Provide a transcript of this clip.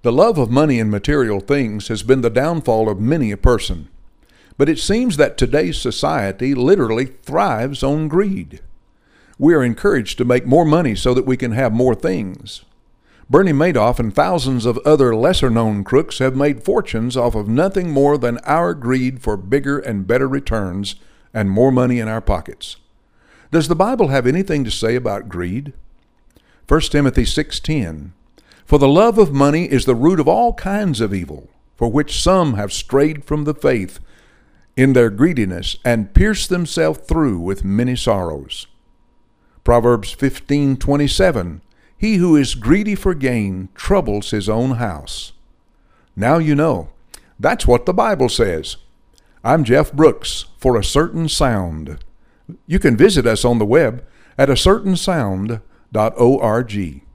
The love of money and material things has been the downfall of many a person. But it seems that today's society literally thrives on greed. We are encouraged to make more money so that we can have more things. Bernie Madoff and thousands of other lesser-known crooks have made fortunes off of nothing more than our greed for bigger and better returns and more money in our pockets. Does the Bible have anything to say about greed? 1 Timothy 6:10, "For the love of money is the root of all kinds of evil, for which some have strayed from the faith in their greediness and pierced themselves through with many sorrows." Proverbs 15:27, "He who is greedy for gain troubles his own house." Now you know. That's what the Bible says. I'm Jeff Brooks for A Certain Sound. You can visit us on the web at acertainsound.org.